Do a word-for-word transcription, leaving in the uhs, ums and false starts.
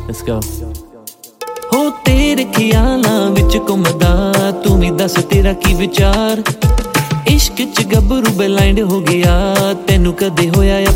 Let's go. हो तेरे ख्यालां विच घुमदा तू भी दस तेरा की विचार इश्क च गबरू ब्लाइंड हो गया तेनू कदे होया